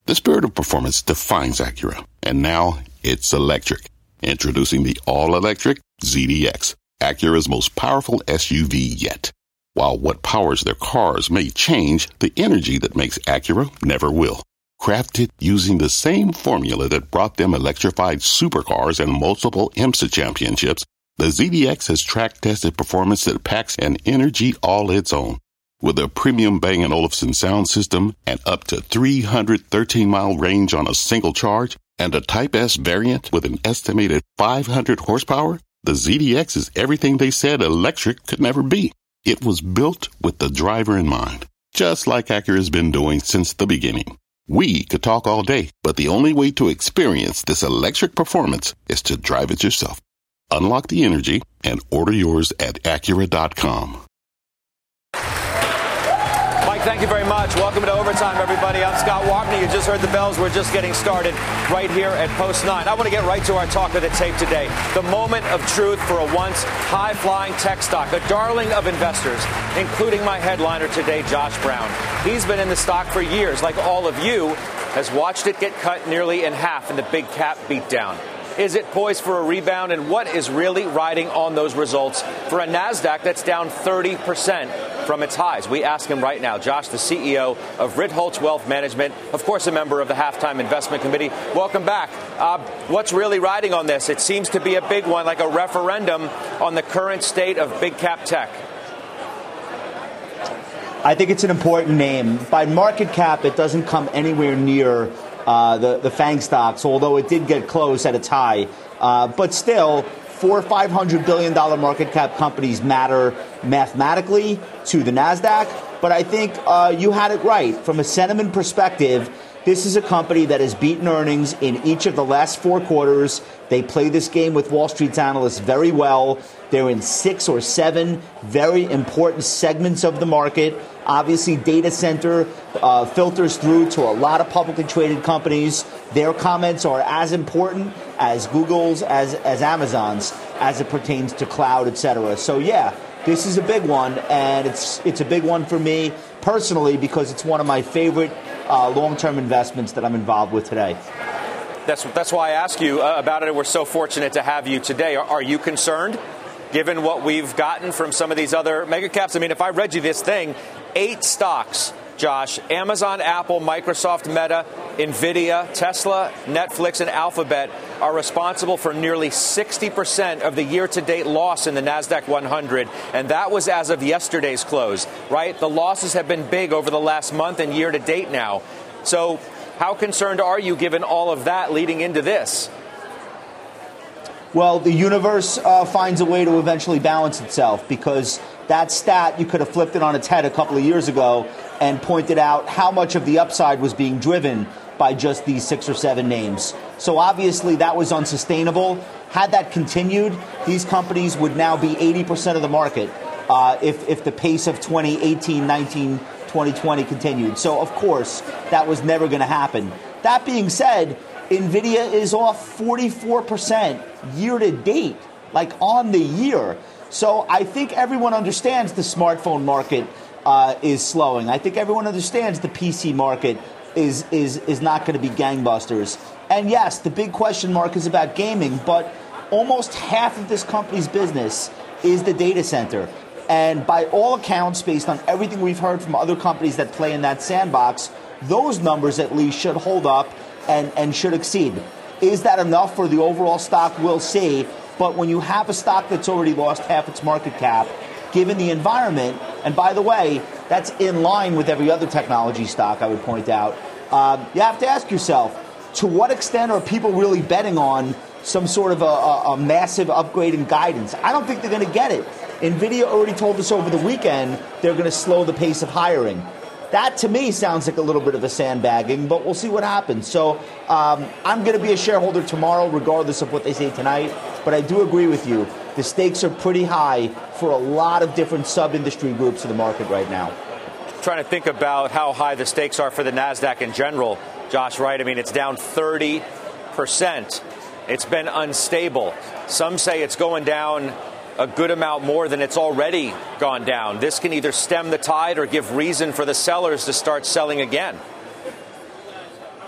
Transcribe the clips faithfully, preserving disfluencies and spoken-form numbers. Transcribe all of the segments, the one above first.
The spirit of performance defines Acura, and now it's electric. Introducing the all-electric Z D X, Acura's most powerful S U V yet. While what powers their cars may change, the energy that makes Acura never will. Crafted using the same formula that brought them electrified supercars and multiple IMSA championships, the Z D X has track-tested performance that packs an energy all its own. With a premium Bang and Olufsen sound system and up to three hundred thirteen mile range on a single charge, and a Type S variant with an estimated five hundred horsepower, the Z D X is everything they said electric could never be. It was built with the driver in mind, just like Acura's been doing since the beginning. We could talk all day, but the only way to experience this electric performance is to drive it yourself. Unlock the energy and order yours at Acura dot com. Mike, thank you very much. Welcome to Overtime, everybody. I'm Scott Wapner. You just heard the bells. We're just getting started right here at Post nine. I want to get right to our talk of the tape today. The moment of truth for a once high-flying tech stock, a darling of investors, including my headliner today, Josh Brown. He's been in the stock for years, like all of you, has watched it get cut nearly in half in the big cap beatdown. Is it poised for a rebound? And what is really riding on those results for a NASDAQ that's down thirty percent from its highs? We ask him right now. Josh, the C E O of Ritholtz Wealth Management, of course, a member of the Halftime Investment Committee. Welcome back. Uh, what's really riding on this? It seems to be a big one, like a referendum on the current state of big cap tech. I think it's an important name. By market cap, it doesn't come anywhere near Uh, the, the FANG stocks, although it did get close at its high. Uh, but still, four or five hundred billion dollars market cap companies matter mathematically to the NASDAQ. But I think uh, you had it right. From a sentiment perspective, this is a company that has beaten earnings in each of the last four quarters. They play this game with Wall Street's analysts very well. They're in six or seven very important segments of the market. Obviously, data center uh, filters through to a lot of publicly traded companies. Their comments are as important as Google's, as, as Amazon's, as it pertains to cloud, et cetera. So, yeah, this is a big one, and it's it's a big one for me personally because it's one of my favorite uh, long-term investments that I'm involved with today. That's, that's why I ask you uh, about it. We're so fortunate to have you today. Are, are you concerned, given what we've gotten from some of these other mega caps? I mean, if I read you this thing, eight stocks, Josh, Amazon, Apple, Microsoft, Meta, NVIDIA, Tesla, Netflix, and Alphabet are responsible for nearly sixty percent of the year-to-date loss in the NASDAQ one hundred. And that was as of yesterday's close, right? The losses have been big over the last month and year-to-date now. So how concerned are you given all of that leading into this? Well, the universe uh, finds a way to eventually balance itself because that stat, you could have flipped it on its head a couple of years ago and pointed out how much of the upside was being driven by just these six or seven names. So obviously that was unsustainable. Had that continued, these companies would now be eighty percent of the market uh, if, if the pace of twenty eighteen, nineteen, twenty twenty continued. So, of course, that was never going to happen. That being said, NVIDIA is off forty-four percent year to date, like on the year. So I think everyone understands the smartphone market uh, is slowing. I think everyone understands the P C market is is is not going to be gangbusters. And yes, the big question mark is about gaming, but almost half of this company's business is the data center. And by all accounts, based on everything we've heard from other companies that play in that sandbox, those numbers at least should hold up and, and should exceed. Is that enough for the overall stock? We'll see. But when you have a stock that's already lost half its market cap, given the environment, and by the way, that's in line with every other technology stock, I would point out, uh, you have to ask yourself, to what extent are people really betting on some sort of a, a, a massive upgrade in guidance? I don't think they're going to get it. NVIDIA already told us over the weekend they're going to slow the pace of hiring. That, to me, sounds like a little bit of a sandbagging, but we'll see what happens. So um, I'm going to be a shareholder tomorrow, regardless of what they say tonight. But I do agree with you. The stakes are pretty high for a lot of different sub-industry groups in the market right now. Trying to think about how high the stakes are for the NASDAQ in general, Josh, right? I mean, it's down thirty percent. It's been unstable. Some say it's going down a good amount more than it's already gone down. This can either stem the tide or give reason for the sellers to start selling again.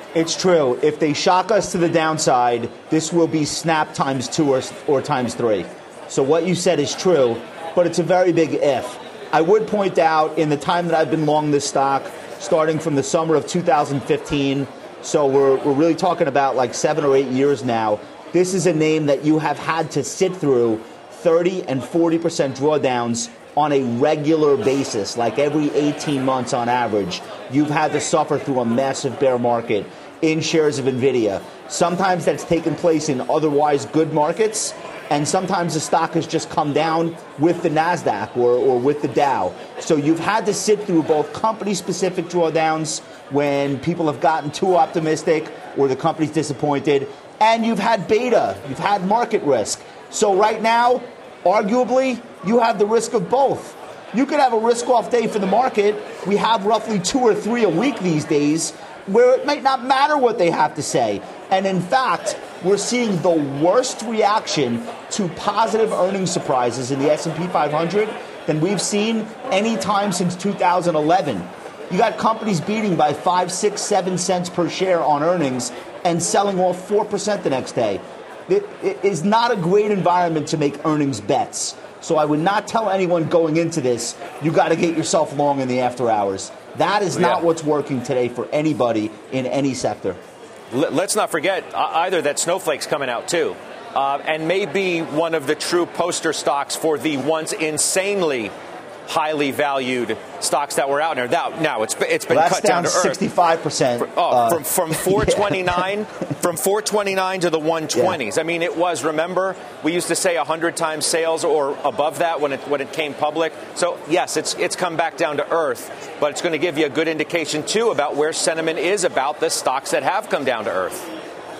It's true. If they shock us to the downside, this will be snap times two or, or times three. So what you said is true, but it's a very big if. I would point out in the time that I've been long this stock, starting from the summer of two thousand fifteen, so we're, we're really talking about like seven or eight years now, this is a name that you have had to sit through thirty and forty percent drawdowns on a regular basis, like every eighteen months on average. You've had to suffer through a massive bear market in shares of NVIDIA. Sometimes that's taken place in otherwise good markets, and sometimes the stock has just come down with the NASDAQ or, or with the Dow. So you've had to sit through both company-specific drawdowns when people have gotten too optimistic or the company's disappointed, and you've had beta, you've had market risk. So right now, arguably, you have the risk of both. You could have a risk-off day for the market. We have roughly two or three a week these days where it might not matter what they have to say. And in fact, we're seeing the worst reaction to positive earnings surprises in the S and P five hundred than we've seen any time since two thousand eleven. You got companies beating by five, six, seven cents per share on earnings and selling off four percent the next day. It, it is not a great environment to make earnings bets. So I would not tell anyone going into this, you got to get yourself long in the after hours. That is not yeah. what's working today for anybody in any sector. Let's not forget either that Snowflake's coming out too, uh, and may be one of the true poster stocks for the once insanely highly valued stocks that were out there. Now, now it's it's been well, cut down, down to sixty-five percent. earth. Oh, uh, from from four twenty-nine, yeah. from four twenty-nine to the one twenties. Yeah. I mean, it was. Remember, we used to say a hundred times sales or above that when it when it came public. So yes, it's it's come back down to earth, but it's going to give you a good indication too about where sentiment is about the stocks that have come down to earth.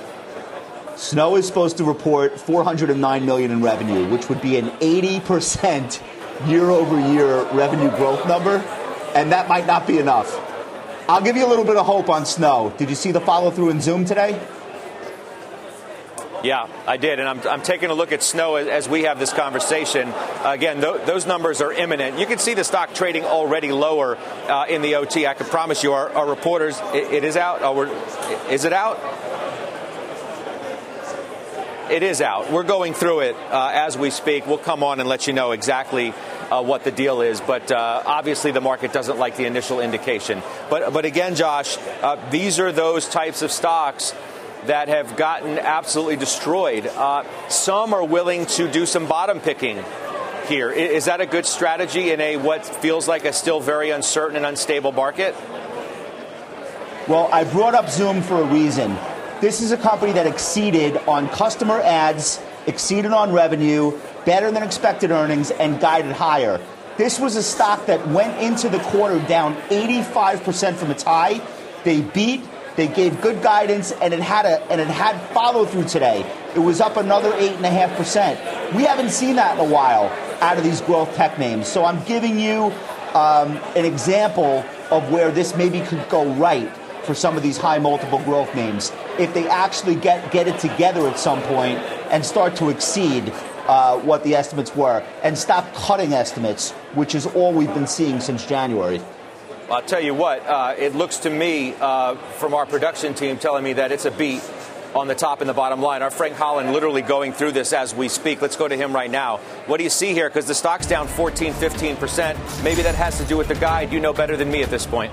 Snow is supposed to report four hundred nine million dollars in revenue, which would be an eighty percent year-over-year revenue growth number, and that might not be enough. I'll give you a little bit of hope on Snow. Did you see the follow-through in Zoom today? Yeah, I did, and I'm, I'm taking a look at Snow as, as we have this conversation. Uh, again, th- those numbers are imminent. You can see the stock trading already lower uh, in the O T. I can promise you, our, our reporters, it, it is out. Oh, we're, is it out? It is out. We're going through it uh, as we speak. We'll come on and let you know exactly uh, what the deal is. But uh, obviously the market doesn't like the initial indication. But but again, Josh, uh, these are those types of stocks that have gotten absolutely destroyed. Uh, some are willing to do some bottom picking here. Is that a good strategy in a what feels like a still very uncertain and unstable market? Well, I brought up Zoom for a reason. This is a company that exceeded on customer adds, exceeded on revenue, better than expected earnings, and guided higher. This was a stock that went into the quarter down eighty-five percent from its high. They beat, they gave good guidance, and it had a and it had follow through today. It was up another eight and a half percent. We haven't seen that in a while out of these growth tech names. So I'm giving you um, an example of where this maybe could go right for some of these high multiple growth names if they actually get, get it together at some point and start to exceed uh, what the estimates were and stop cutting estimates, which is all we've been seeing since January. I'll tell you what, uh, it looks to me uh, from our production team telling me that it's a beat on the top and the bottom line. Our Frank Holland literally going through this as we speak. Let's go to him right now. What do you see here? Because the stock's down fourteen, fifteen percent. Maybe that has to do with the guide. You know better than me at this point.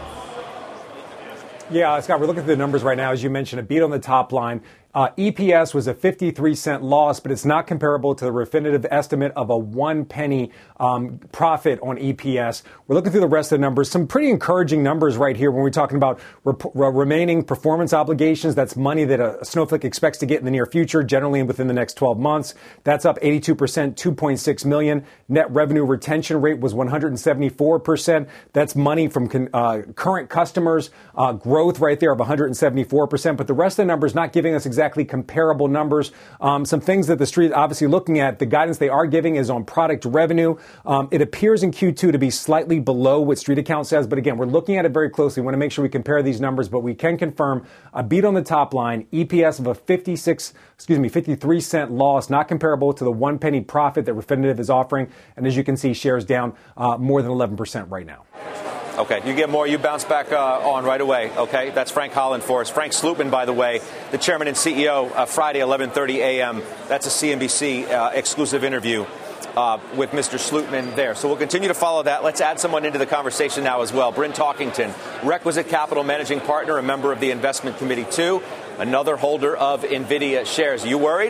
Yeah, Scott, we're looking at the numbers right now. As you mentioned, a beat on the top line. Uh, E P S was a fifty-three cent loss, but it's not comparable to the Refinitiv estimate of a one penny um, profit on E P S. We're looking through the rest of the numbers. Some pretty encouraging numbers right here when we're talking about rep- remaining performance obligations. That's money that a Snowflake expects to get in the near future, generally within the next twelve months. That's up eighty-two percent, two point six million dollars. Net revenue retention rate was one hundred seventy-four percent. That's money from con- uh, current customers. Uh, growth right there of one hundred seventy-four percent. But the rest of the numbers not giving us exactly Exactly comparable numbers. Um, some things that the street obviously looking at. The guidance they are giving is on product revenue. Um, it appears in Q two to be slightly below what Street Account says. But again, we're looking at it very closely. We want to make sure we compare these numbers. But we can confirm a beat on the top line, E P S of a fifty-six, excuse me, fifty-three cent loss, not comparable to the one penny profit that Refinitiv is offering. And as you can see, shares down uh, more than eleven percent right now. Okay, you get more, you bounce back uh, on right away, okay? That's Frank Holland for us. Frank Slootman, by the way, the chairman and C E O, uh, Friday, eleven thirty a.m. That's a C N B C uh, exclusive interview uh, with Mister Slootman there. So we'll continue to follow that. Let's add someone into the conversation now as well. Bryn Talkington, Requisite Capital Managing Partner, a member of the investment committee, too, another holder of NVIDIA shares. Are you worried?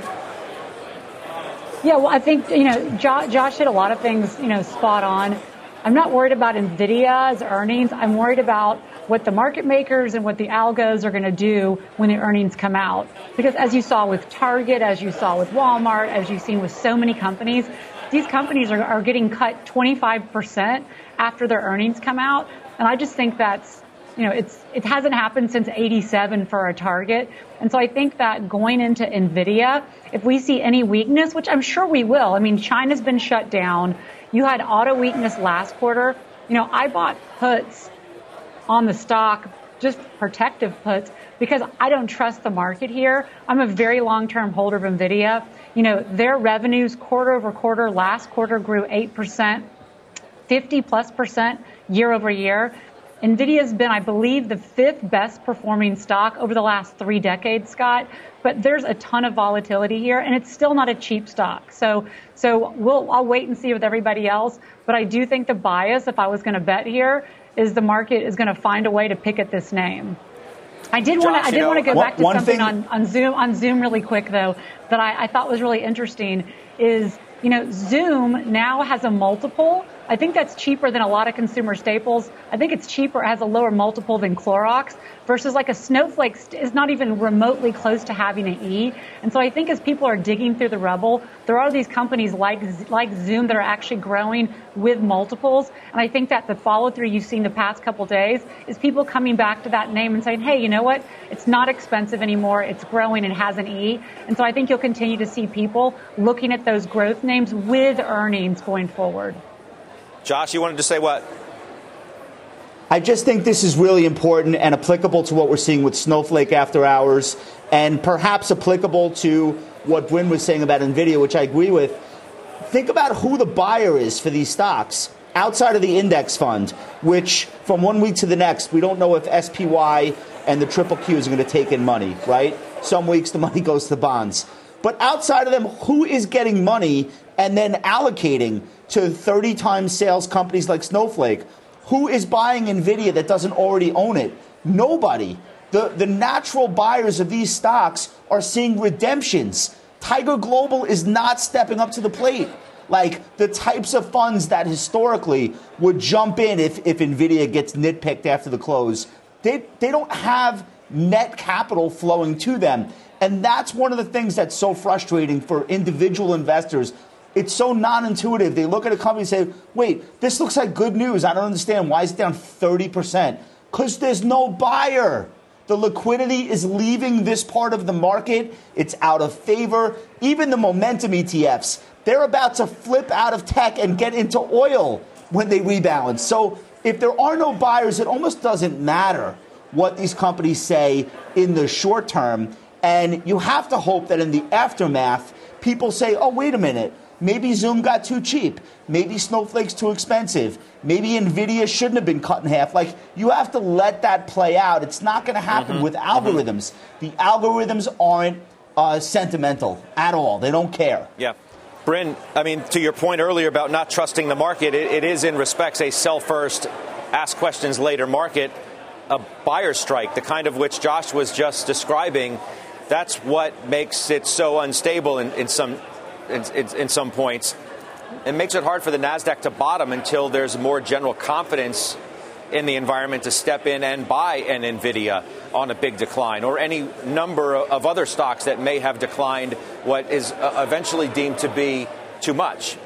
Yeah, well, I think, you know, Josh, Josh hit a lot of things, you know, spot on. I'm not worried about NVIDIA's earnings. I'm worried about what the market makers and what the algos are going to do when the earnings come out. Because as you saw with Target, as you saw with Walmart, as you've seen with so many companies, these companies are, are getting cut twenty-five percent after their earnings come out. And I just think that's, you know, it's it hasn't happened since eighty-seven for a Target. And so I think that going into NVIDIA, if we see any weakness, which I'm sure we will, I mean, China's been shut down. You had auto weakness last quarter. You know, I bought puts on the stock, just protective puts, because I don't trust the market here. I'm a very long-term holder of NVIDIA. You know, their revenues quarter over quarter, last quarter grew eight percent, fifty plus percent year over year. NVIDIA's been, I believe, the fifth best performing stock over the last three decades, Scott. But there's a ton of volatility here, and it's still not a cheap stock. So, so we'll I'll wait and see with everybody else. But I do think the bias, if I was going to bet here, is the market is going to find a way to pick at this name. I did want to I did want to go one, back to something thing- on, on Zoom on Zoom really quick though that I, I thought was really interesting is, you know, Zoom now has a multiple. I think that's cheaper than a lot of consumer staples. I think it's cheaper, it has a lower multiple than Clorox versus like a Snowflake is not even remotely close to having an E. And so I think as people are digging through the rubble, there are these companies like like Zoom that are actually growing with multiples. And I think that the follow through you've seen the past couple days is people coming back to that name and saying, hey, you know what? It's not expensive anymore. It's growing and has an E. And so I think you'll continue to see people looking at those growth names with earnings going forward. Josh, you wanted to say what? I just think this is really important and applicable to what we're seeing with Snowflake after hours, and perhaps applicable to what Bryn was saying about NVIDIA, which I agree with. Think about who the buyer is for these stocks outside of the index fund, which from one week to the next, we don't know if S P Y and the triple Qs are going to take in money, right? Some weeks the money goes to bonds. But outside of them, who is getting money and then allocating to thirty times sales companies like Snowflake? Who is buying NVIDIA that doesn't already own it? Nobody. The, the natural buyers of these stocks are seeing redemptions. Tiger Global is not stepping up to the plate. Like the types of funds that historically would jump in if, if NVIDIA gets nitpicked after the close, they, they don't have net capital flowing to them. And that's one of the things that's so frustrating for individual investors. It's so non-intuitive. They look at a company and say, wait, this looks like good news. I don't understand. Why is it down thirty percent? Because there's no buyer. The liquidity is leaving this part of the market. It's out of favor. Even the momentum E T Fs, they're about to flip out of tech and get into oil when they rebalance. So if there are no buyers, it almost doesn't matter what these companies say in the short term. And you have to hope that in the aftermath, people say, oh, wait a minute. Maybe Zoom got too cheap. Maybe Snowflake's too expensive. Maybe NVIDIA shouldn't have been cut in half. Like, you have to let that play out. It's not going to happen mm-hmm. with algorithms. Mm-hmm. The algorithms aren't uh, sentimental at all. They don't care. Yeah. Bryn, I mean, to your point earlier about not trusting the market, it, it is in respects a sell first, ask questions later market, a buyer strike, the kind of which Josh was just describing. That's what makes it so unstable in, in some in, in, in some points. It makes it hard for the NASDAQ to bottom until there's more general confidence in the environment to step in and buy an NVIDIA on a big decline, or any number of other stocks that may have declined what is eventually deemed to be too much.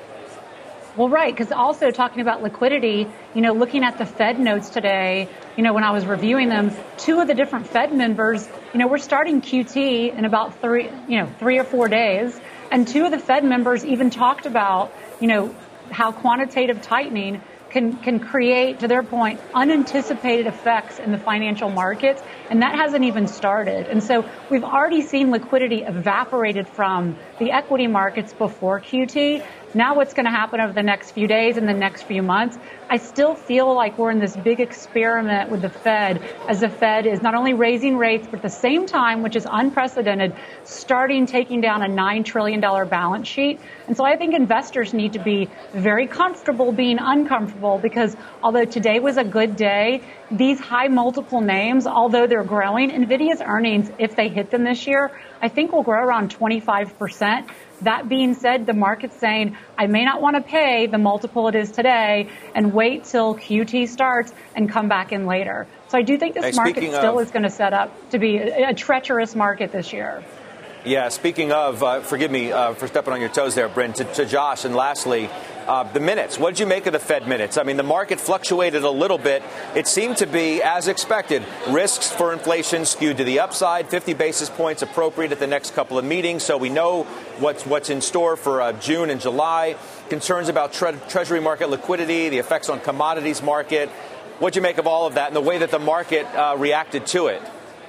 Well, right, because also talking about liquidity, you know, looking at the Fed notes today, you know, when I was reviewing them, two of the different Fed members, you know, we're starting Q T in about three, you know, three or four days. And two of the Fed members even talked about, you know, how quantitative tightening can, can create, to their point, unanticipated effects in the financial markets. And that hasn't even started. And so we've already seen liquidity evaporated from the equity markets before Q T. Now what's going to happen over the next few days and the next few months, I still feel like we're in this big experiment with the Fed, as the Fed is not only raising rates, but at the same time, which is unprecedented, starting taking down a nine trillion dollars balance sheet. And so I think investors need to be very comfortable being uncomfortable, because although today was a good day, these high multiple names, although they're growing, NVIDIA's earnings, if they hit them this year, I think will grow around twenty-five percent. That being said, the market's saying, I may not want to pay the multiple it is today and wait till Q T starts and come back in later. So I do think this hey, market still of, is going to set up to be a, a treacherous market this year. Yeah, speaking of, uh, forgive me uh, for stepping on your toes there, Bryn, to, to Josh, and lastly, uh, the minutes. What did you make of the Fed minutes? I mean, the market fluctuated a little bit. It seemed to be, as expected, risks for inflation skewed to the upside, fifty basis points appropriate at the next couple of meetings. So we know what's what's in store for uh, June and July. Concerns about tre- Treasury market liquidity, the effects on commodities market. What did you make of all of that and the way that the market uh, reacted to it?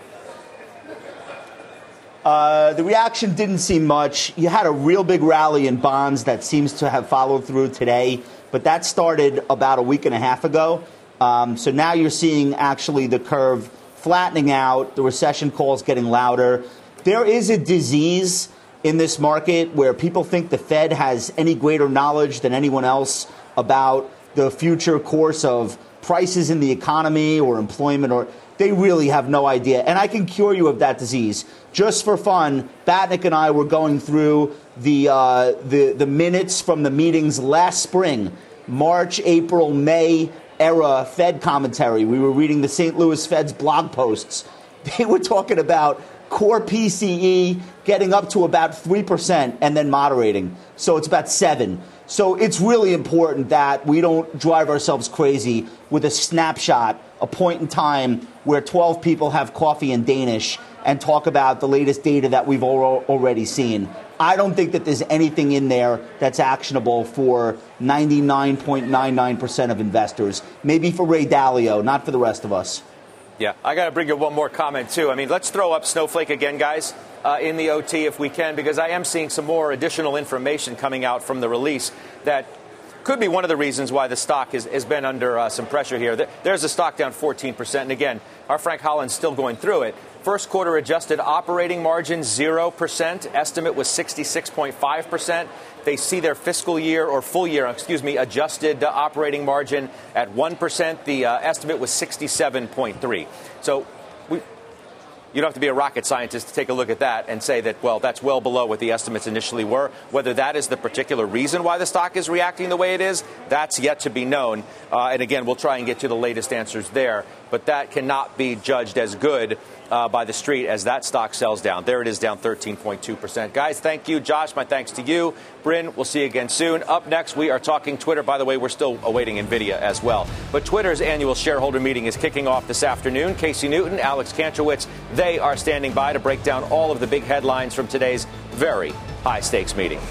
Uh, the reaction didn't seem much. You had a real big rally in bonds that seems to have followed through today, but that started about a week and a half ago. Um, so now you're seeing actually the curve flattening out, the recession calls getting louder. There is a disease in this market where people think the Fed has any greater knowledge than anyone else about the future course of prices in the economy or employment, or they really have no idea. And I can cure you of that disease. Just for fun, Batnick and I were going through the, uh, the the minutes from the meetings last spring, March, April, May era Fed commentary. We were reading the Saint Louis Fed's blog posts. They were talking about core P C E getting up to about three percent and then moderating. So it's about seven. So it's really important that we don't drive ourselves crazy with a snapshot, a point in time where twelve people have coffee in Danish and talk about the latest data that we've al- already seen. I don't think that there's anything in there that's actionable for ninety-nine point nine nine percent of investors. Maybe for Ray Dalio, not for the rest of us. Yeah, I got to bring you one more comment, too. I mean, let's throw up Snowflake again, guys, uh, in the O T if we can, because I am seeing some more additional information coming out from the release that could be one of the reasons why the stock is, has been under uh, some pressure here. There's a stock down fourteen percent. And again, our Frank Holland's still going through it. First quarter adjusted operating margin, zero percent. Estimate was sixty-six point five percent. They see their fiscal year or full year, excuse me, adjusted uh, operating margin at one percent. The uh, estimate was sixty-seven point three. So we, you don't have to be a rocket scientist to take a look at that and say that, well, that's well below what the estimates initially were. Whether that is the particular reason why the stock is reacting the way it is, that's yet to be known. Uh, and again, we'll try and get to the latest answers there. But that cannot be judged as good Uh, by the street as that stock sells down. There it is, down thirteen point two percent. Guys, thank you. Josh, my thanks to you. Bryn, we'll see you again soon. Up next, we are talking Twitter. By the way, we're still awaiting NVIDIA as well. But Twitter's annual shareholder meeting is kicking off this afternoon. Casey Newton, Alex Kantrowitz, they are standing by to break down all of the big headlines from today's very high-stakes meeting.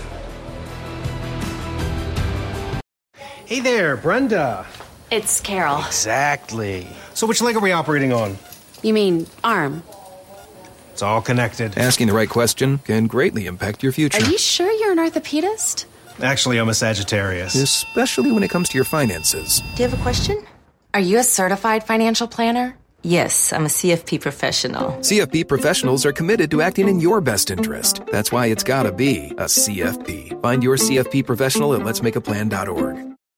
Hey there, Brenda. It's Carol. Exactly. So which leg are we operating on? You mean arm? It's all connected. Asking the right question can greatly impact your future. Are you sure you're an orthopedist? Actually, I'm a Sagittarius. Especially when it comes to your finances. Do you have a question? Are you a certified financial planner? Yes, I'm a C F P professional. C F P professionals are committed to acting in your best interest. That's why it's gotta be a C F P. Find your C F P professional at lets make a plan dot org.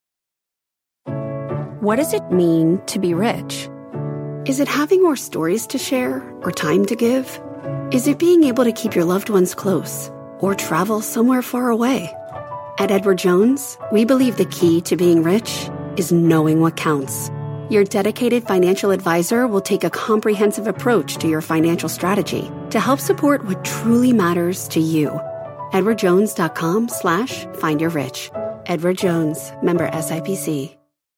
What does it mean to be rich? Is it having more stories to share or time to give? Is it being able to keep your loved ones close or travel somewhere far away? At Edward Jones, we believe the key to being rich is knowing what counts. Your dedicated financial advisor will take a comprehensive approach to your financial strategy to help support what truly matters to you. edwardjones.com slash find your rich. Edward Jones, member S I P C.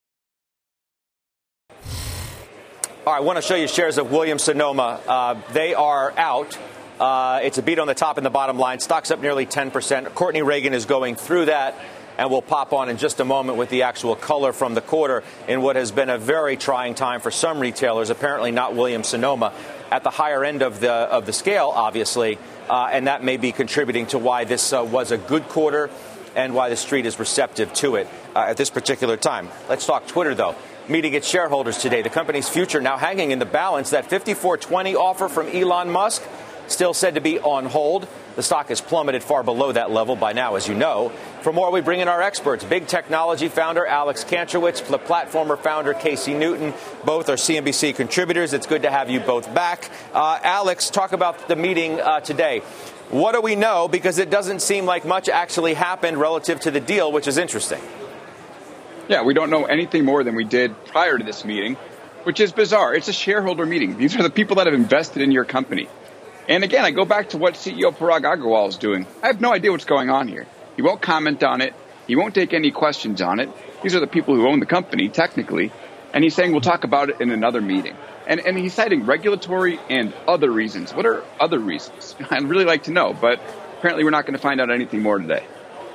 All right, I want to show you shares of Williams-Sonoma. Uh, they are out. Uh, it's a beat on the top and the bottom line. Stock's up nearly ten percent. Courtney Reagan is going through that, and we'll pop on in just a moment with the actual color from the quarter in what has been a very trying time for some retailers, apparently not Williams-Sonoma. at the higher end of the of the scale, obviously, uh, and that may be contributing to why this uh, was a good quarter and why the street is receptive to it uh, at this particular time. Let's talk Twitter, though. Meeting its shareholders today, the company's future now hanging in the balance. That fifty-four twenty offer from Elon Musk still said to be on hold. The stock has plummeted far below that level by now, as you know. For more, we bring in our experts. Big technology founder Alex Kantrowitz, the platformer founder Casey Newton. Both are C N B C contributors. It's good to have you both back. Uh, Alex, talk about the meeting uh, today. What do we know? Because it doesn't seem like much actually happened relative to the deal, which is interesting. Yeah, we don't know anything more than we did prior to this meeting, which is bizarre. It's a shareholder meeting. These are the people that have invested in your company. And again, I go back to what C E O Parag Agrawal is doing. I have no idea what's going on here. He won't comment on it. He won't take any questions on it. These are the people who own the company, technically. And he's saying we'll talk about it in another meeting. And, and he's citing regulatory and other reasons. What are other reasons? I'd really like to know, but apparently we're not going to find out anything more today.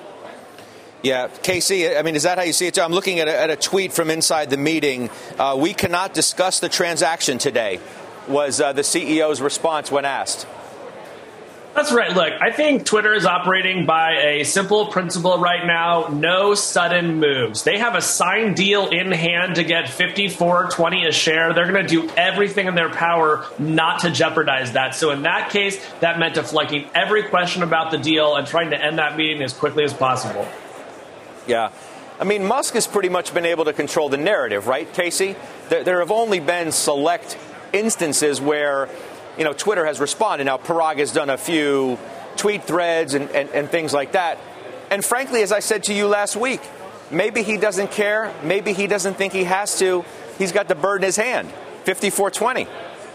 Yeah, Casey, I mean, is that how you see it? I'm looking at a, at a tweet from inside the meeting. Uh, we cannot discuss the transaction today, was uh, the C E O's response when asked. That's right. Look, I think Twitter is operating by a simple principle right now: no sudden moves. They have a signed deal in hand to get fifty-four twenty a share. They're going to do everything in their power not to jeopardize that. So in that case, that meant deflecting every question about the deal and trying to end that meeting as quickly as possible. Yeah. I mean, Musk has pretty much been able to control the narrative, right, Casey? There, there have only been select instances where, you know, Twitter has responded. Now, Parag has done a few tweet threads and, and, and things like that. And frankly, as I said to you last week, maybe he doesn't care. Maybe he doesn't think he has to. He's got the bird in his hand, fifty-four twenty.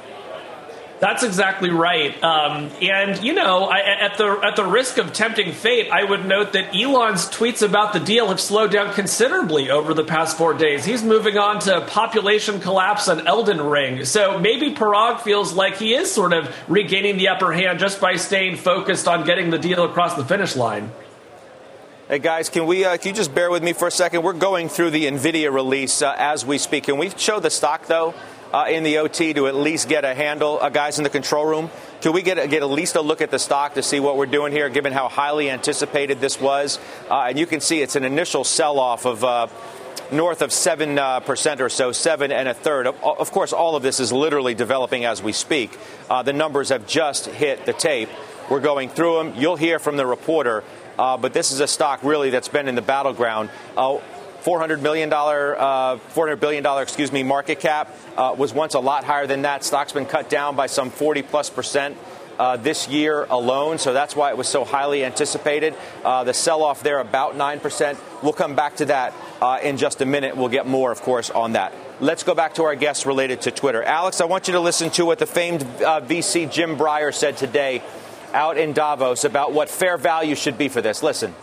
That's exactly right. Um, and, you know, I, at the at the risk of tempting fate, I would note that Elon's tweets about the deal have slowed down considerably over the past four days. He's moving on to population collapse and Elden Ring. So maybe Parag feels like he is sort of regaining the upper hand just by staying focused on getting the deal across the finish line. Hey, guys, can we uh, can you just bear with me for a second? We're going through the NVIDIA release uh, as we speak. Can we show the stock, though? Uh, in the O T to at least get a handle, uh, guys in the control room? Can we get a, get at least a look at the stock to see what we're doing here, given how highly anticipated this was? Uh, and you can see it's an initial sell-off of uh, north of seven uh, percent or so, seven and a third. Of, of course, all of this is literally developing as we speak. Uh, the numbers have just hit the tape. We're going through them. You'll hear from the reporter. Uh, but this is a stock really that's been in the battleground. Uh, four hundred million dollars, uh, four hundred billion dollars, excuse me, market cap uh, was once a lot higher than that. Stock's been cut down by some forty plus percent uh, this year alone. So that's why it was so highly anticipated. Uh, the sell-off there about nine percent. We'll come back to that uh, in just a minute. We'll get more, of course, on that. Let's go back to our guests related to Twitter. Alex, I want you to listen to what the famed uh, V C Jim Breyer said today out in Davos about what fair value should be for this. Listen.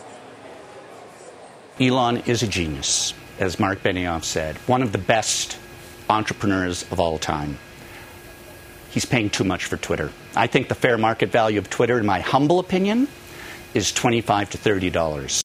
Elon is a genius, as Mark Benioff said, one of the best entrepreneurs of all time. He's paying too much for Twitter. I think the fair market value of Twitter, in my humble opinion, is twenty-five to thirty dollars.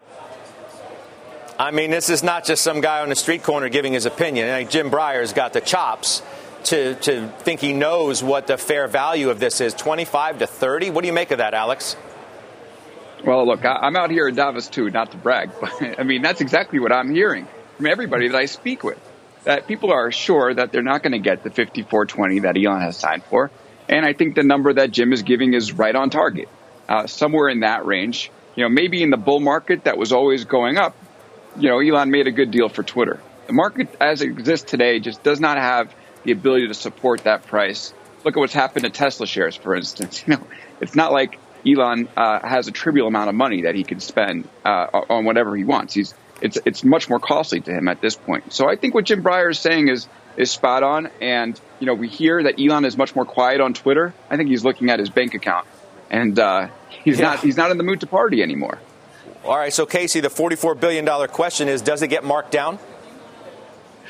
I mean, this is not just some guy on the street corner giving his opinion. I think Jim Breyer's got the chops to, to think he knows what the fair value of this is, twenty-five to thirty. What do you make of that, Alex? Well, look, I'm out here in Davos, too, not to brag, but I mean, that's exactly what I'm hearing from everybody that I speak with, that people are sure that they're not going to get the fifty-four twenty that Elon has signed for. And I think the number that Jim is giving is right on target, uh, somewhere in that range. You know, maybe in the bull market that was always going up, you know, Elon made a good deal for Twitter. The market as it exists today just does not have the ability to support that price. Look at what's happened to Tesla shares, for instance. You know, it's not like Elon uh, has a trivial amount of money that he can spend uh, on whatever he wants. He's it's it's much more costly to him at this point. So I think what Jim Breyer is saying is is spot on. And you know, we hear that Elon is much more quiet on Twitter. I think he's looking at his bank account, and uh, he's yeah. not he's not in the mood to party anymore. All right, so Casey, the forty-four billion dollars question is: does it get marked down?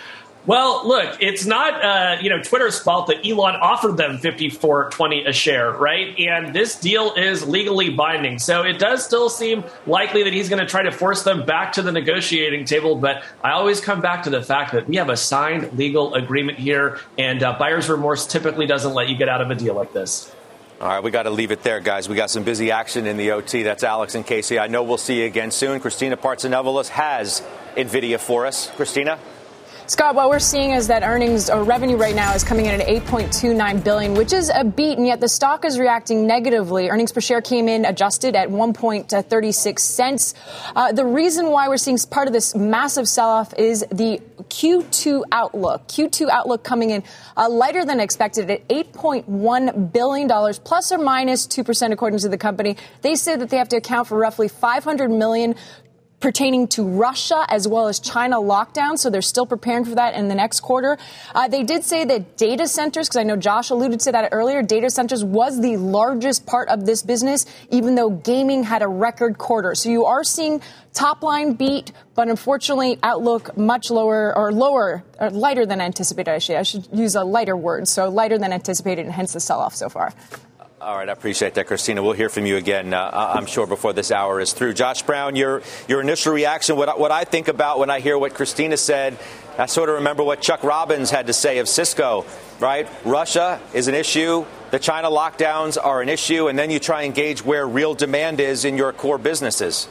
Well, look, it's not, uh, you know, Twitter's fault that Elon offered them fifty-four twenty a share, right? And this deal is legally binding. So it does still seem likely that he's going to try to force them back to the negotiating table. But I always come back to the fact that we have a signed legal agreement here, and uh, buyer's remorse typically doesn't let you get out of a deal like this. All right, we got to leave it there, guys. We got some busy action in the O T. That's Alex and Casey. I know we'll see you again soon. Christina Partsinevelos has NVIDIA for us. Christina? Scott, what we're seeing is that earnings or revenue right now is coming in at eight point two nine billion dollars, which is a beat, and yet the stock is reacting negatively. Earnings per share came in adjusted at one point three six cents. Uh, the reason why we're seeing part of this massive sell-off is the Q two outlook. Q two outlook coming in uh, lighter than expected at eight point one billion dollars, plus or minus two percent, according to the company. They say that they have to account for roughly five hundred million dollars pertaining to Russia as well as China lockdown. So they're still preparing for that in the next quarter. Uh, they did say that data centers, because I know Josh alluded to that earlier, data centers was the largest part of this business, even though gaming had a record quarter. So you are seeing top line beat, but unfortunately outlook much lower or lower or lighter than anticipated. Actually, I should use a lighter word. So lighter than anticipated, and hence the sell off so far. All right, I appreciate that, Christina. We'll hear from you again, uh, I'm sure, before this hour is through. Josh Brown, your your initial reaction, what, what I think about when I hear what Christina said, I sort of remember what Chuck Robbins had to say of Cisco, right? Russia is an issue. The China lockdowns are an issue. And then you try and gauge where real demand is in your core businesses.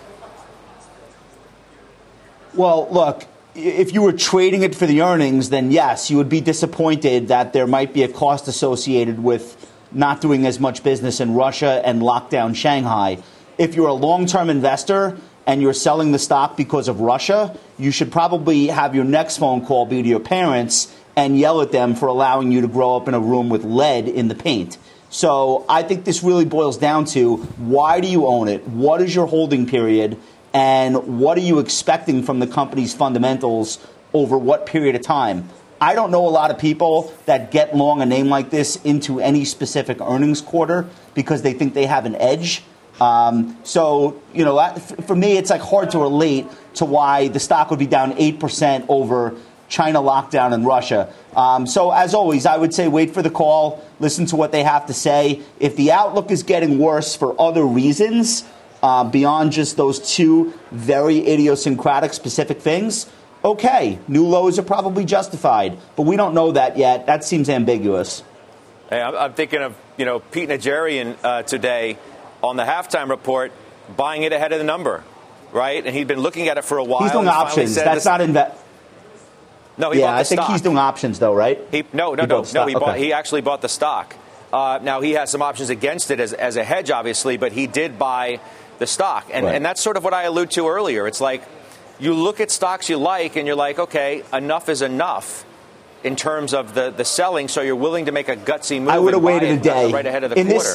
Well, look, if you were trading it for the earnings, then yes, you would be disappointed that there might be a cost associated with not doing as much business in Russia and lockdown Shanghai. If you're a long-term investor and you're selling the stock because of Russia, you should probably have your next phone call be to your parents and yell at them for allowing you to grow up in a room with lead in the paint. So I think this really boils down to, why do you own it? What is your holding period? And what are you expecting from the company's fundamentals over what period of time? I don't know a lot of people that get long a name like this into any specific earnings quarter because they think they have an edge. Um, so, you know, for me, it's like hard to relate to why the stock would be down eight percent over China lockdown in Russia. Um, so, as always, I would say wait for the call, listen to what they have to say. If the outlook is getting worse for other reasons, uh, beyond just those two very idiosyncratic specific things, okay, new lows are probably justified, but we don't know that yet. That seems ambiguous. Hey, I'm thinking of, you know, Pete Najarian uh, today on the halftime report, buying it ahead of the number, right? And he'd been looking at it for a while. He's doing options. That's this... not invest. No, he yeah, bought the I think stock. He's doing options, though, right? He, no, no, he no, no. He, bought, okay. he actually bought the stock. Uh, now, he has some options against it as, as a hedge, obviously, but he did buy the stock. And, right. and that's sort of what I alluded to earlier. It's like, you look at stocks you like and you're like, okay, enough is enough in terms of the, the selling. So you're willing to make a gutsy move. I would have waited a day. Right ahead of the in quarter. This,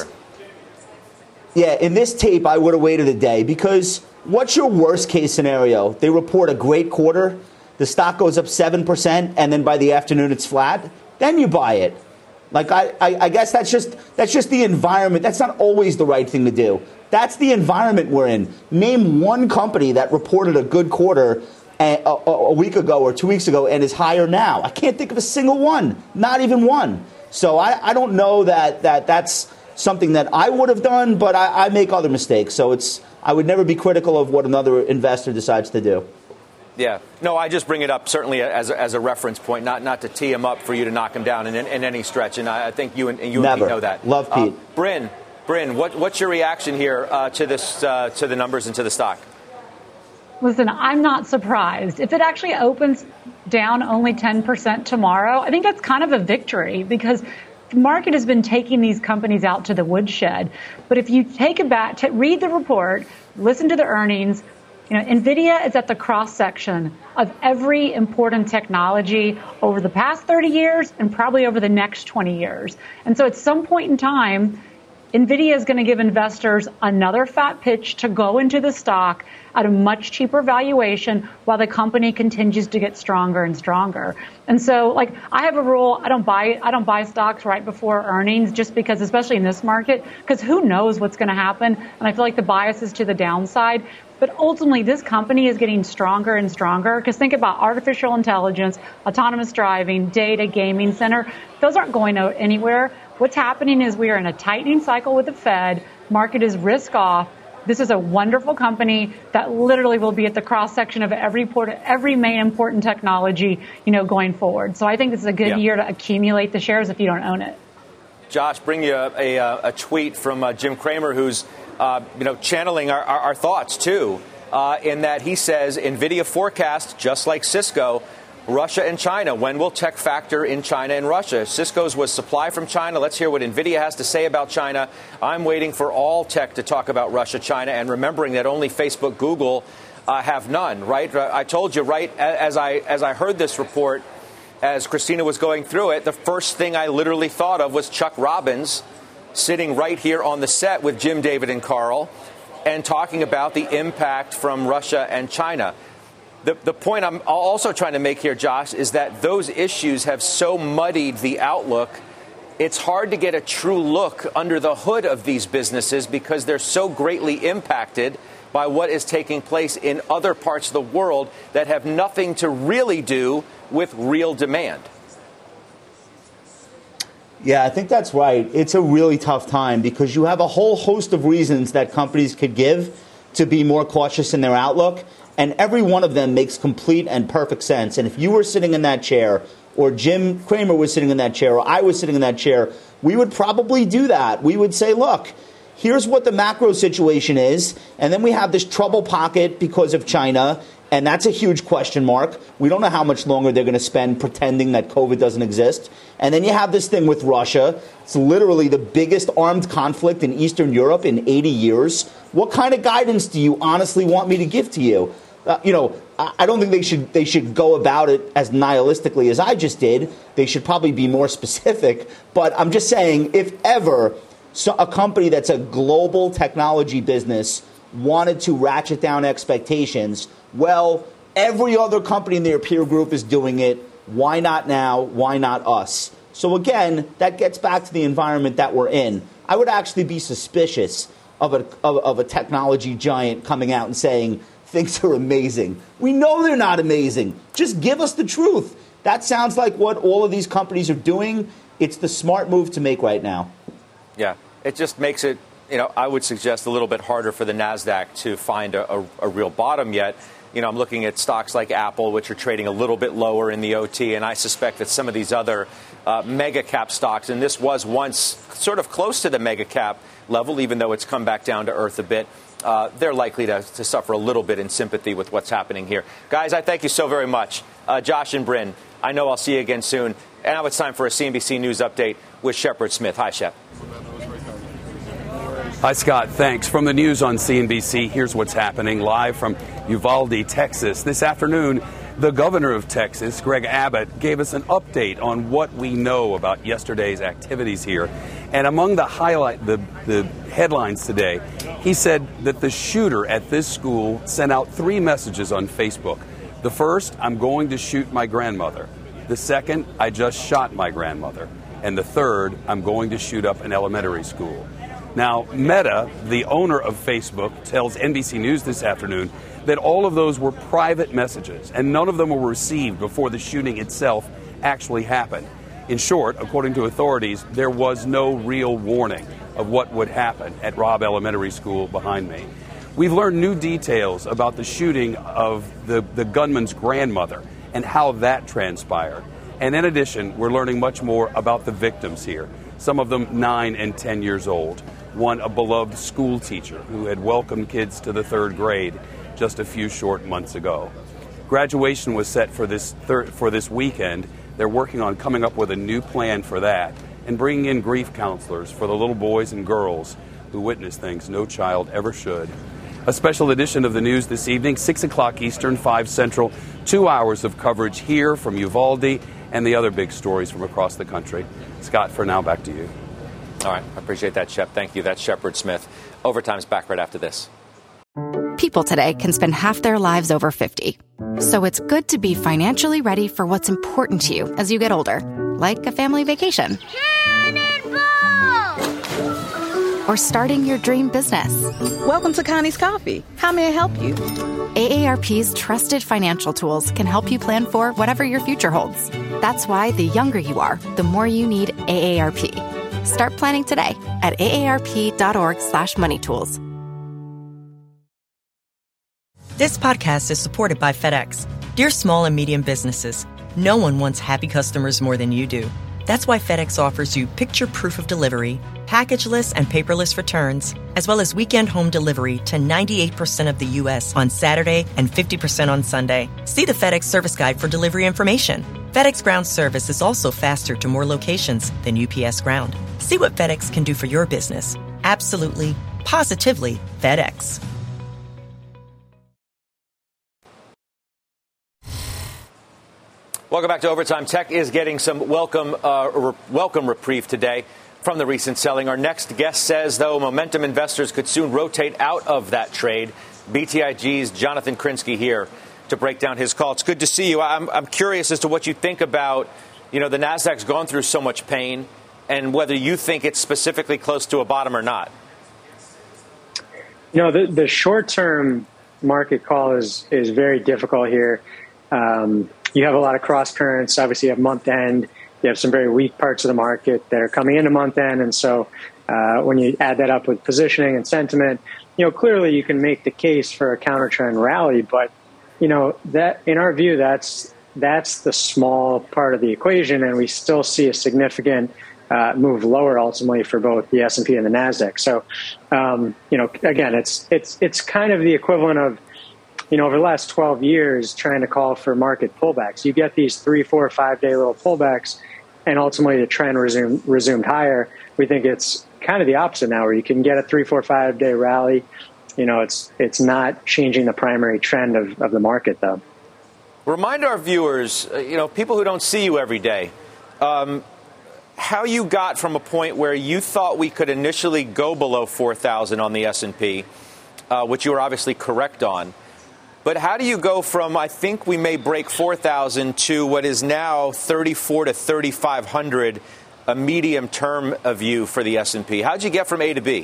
yeah, in this tape, I would have waited a day because what's your worst case scenario? They report a great quarter. The stock goes up seven percent and then by the afternoon it's flat. Then you buy it. Like, I, I, I guess that's just that's just the environment. That's not always the right thing to do. That's the environment we're in. Name one company that reported a good quarter a, a, a week ago or two weeks ago and is higher now. I can't think of a single one, not even one. So I, I don't know that, that that's something that I would have done, but I, I make other mistakes. So it's I would never be critical of what another investor decides to do. Yeah. No, I just bring it up certainly as a, as a reference point, not not to tee him up for you to knock him down in, in, in any stretch. And I, I think you and, and you and Pete know that. Love Pete. Uh, Bryn. Bryn, what, what's your reaction here uh, to this, uh, to the numbers and to the stock? Listen, I'm not surprised. If it actually opens down only ten percent tomorrow, I think that's kind of a victory because the market has been taking these companies out to the woodshed. But if you take it back, to read the report, listen to the earnings, you know, NVIDIA is at the cross section of every important technology over the past thirty years and probably over the next twenty years. And so at some point in time, NVIDIA is going to give investors another fat pitch to go into the stock at a much cheaper valuation while the company continues to get stronger and stronger. And so, like, I have a rule, I don't buy I don't buy stocks right before earnings just because, especially in this market, because who knows what's going to happen. And I feel like the bias is to the downside. But ultimately, this company is getting stronger and stronger because think about artificial intelligence, autonomous driving, data, gaming center. Those aren't going anywhere. What's happening is we are in a tightening cycle with the Fed. Market is risk off. This is a wonderful company that literally will be at the cross section of every port, every main important technology, you know, going forward. So I think this is a good yeah. year to accumulate the shares if you don't own it. Josh, bring you a, a, a tweet from uh, Jim Cramer, who's uh, you know channeling our, our, our thoughts too, uh, in that he says NVIDIA forecast, just like Cisco, Russia and China. When will tech factor in China and Russia? Cisco's was supply from China. Let's hear what NVIDIA has to say about China. I'm waiting for all tech to talk about Russia, China, and remembering that only Facebook, Google uh, have none, right? I told you, right, as I as I heard this report, as Christina was going through it, the first thing I literally thought of was Chuck Robbins sitting right here on the set with Jim, David, and Carl and talking about the impact from Russia and China. The, the point I'm also trying to make here, Josh, is that those issues have so muddied the outlook. It's hard to get a true look under the hood of these businesses because they're so greatly impacted by what is taking place in other parts of the world that have nothing to really do with real demand. Yeah, I think that's right. It's a really tough time because you have a whole host of reasons that companies could give to be more cautious in their outlook. And every one of them makes complete and perfect sense. And if you were sitting in that chair, or Jim Cramer was sitting in that chair, or I was sitting in that chair, we would probably do that. We would say, look, here's what the macro situation is. And then we have this trouble pocket because of China. And that's a huge question mark. We don't know how much longer they're going to spend pretending that COVID doesn't exist. And then you have this thing with Russia. It's literally the biggest armed conflict in Eastern Europe in eighty years. What kind of guidance do you honestly want me to give to you? Uh, you know, I, I don't think they should they should go about it as nihilistically as I just did. They should probably be more specific. But I'm just saying, if ever so a company that's a global technology business wanted to ratchet down expectations, well, every other company in their peer group is doing it. Why not now? Why not us? So again, that gets back to the environment that we're in. I would actually be suspicious of a of, of a technology giant coming out and saying things are amazing. We know they're not amazing. Just give us the truth. That sounds like what all of these companies are doing. It's the smart move to make right now. Yeah, it just makes it, you know, I would suggest a little bit harder for the NASDAQ to find a, a, a real bottom yet. You know, I'm looking at stocks like Apple, which are trading a little bit lower in the O T, and I suspect that some of these other uh, mega cap stocks, and this was once sort of close to the mega cap level, even though it's come back down to earth a bit, uh, they're likely to, to suffer a little bit in sympathy with what's happening here. Guys, I thank you so very much. Uh, Josh and Bryn, I know I'll see you again soon. And now it's time for a C N B C News update with Shepard Smith. Hi, Shep. Hi, Scott. Thanks. From the news on C N B C, here's what's happening live from Uvalde, Texas. This afternoon, the governor of Texas, Greg Abbott, gave us an update on what we know about yesterday's activities here. And among the highlight, the, the headlines today, he said that the shooter at this school sent out three messages on Facebook. The first, I'm going to shoot my grandmother. The second, I just shot my grandmother. And the third, I'm going to shoot up an elementary school. Now, Meta, the owner of Facebook, tells N B C News this afternoon that all of those were private messages, and none of them were received before the shooting itself actually happened. In short, according to authorities, there was no real warning of what would happen at Robb Elementary School behind me. We've learned new details about the shooting of the, the gunman's grandmother and how that transpired. And in addition, we're learning much more about the victims here, some of them nine and ten years old. One, a beloved school teacher who had welcomed kids to the third grade just a few short months ago. Graduation was set for this thir- for this weekend. They're working on coming up with a new plan for that and bringing in grief counselors for the little boys and girls who witnessed things no child ever should. A special edition of the news this evening, six o'clock Eastern, five Central, two hours of coverage here from Uvalde and the other big stories from across the country. Scott, for now, back to you. All right. I appreciate that, Shep. Thank you. That's Shepard Smith. Overtime's back right after this. People today can spend half their lives over fifty. So it's good to be financially ready for what's important to you as you get older, like a family vacation. Or starting your dream business. Welcome to Connie's Coffee. How may I help you? A A R P's trusted financial tools can help you plan for whatever your future holds. That's why the younger you are, the more you need A A R P. Start planning today at aarp.org slash money tools. This podcast is supported by FedEx. Dear small and medium businesses, no one wants happy customers more than you do. That's why FedEx offers you picture proof of delivery, packageless and paperless returns, as well as weekend home delivery to ninety-eight percent of the U S on Saturday and fifty percent on Sunday. See the FedEx service guide for delivery information. FedEx Ground service is also faster to more locations than U P S Ground. See what FedEx can do for your business. Absolutely, positively FedEx. Welcome back to Overtime. Tech is getting some welcome uh, re- welcome reprieve today from the recent selling. Our next guest says, though, momentum investors could soon rotate out of that trade. B T I G's Jonathan Krinsky here to break down his call. It's good to see you. I'm, I'm curious as to what you think about, you know, the Nasdaq's gone through so much pain and whether you think it's specifically close to a bottom or not. You know, the, the short-term market call is, is very difficult here. Um, You have a lot of cross currents. Obviously, you have month end. You have some very weak parts of the market that are coming into month end. And so uh, when you add that up with positioning and sentiment, you know, clearly you can make the case for a counter trend rally. But, you know, that in our view, that's that's the small part of the equation. And we still see a significant uh, move lower ultimately for both the S and P and the Nasdaq. So, um, you know, again, it's it's it's kind of the equivalent of, you know, over the last twelve years, trying to call for market pullbacks. You get these three, four, five day little pullbacks, and ultimately the trend resumed, resumed higher. We think it's kind of the opposite now, where you can get a three, four, five day rally. You know, it's it's not changing the primary trend of, of the market, though. Remind our viewers, uh, you know, people who don't see you every day, um, how you got from a point where you thought we could initially go below four thousand on the S and P, uh, which you were obviously correct on. But how do you go from, I think we may break four thousand to what is now thirty-four to thirty-five hundred, a medium-term view for the S and P? How'd you get from A to B?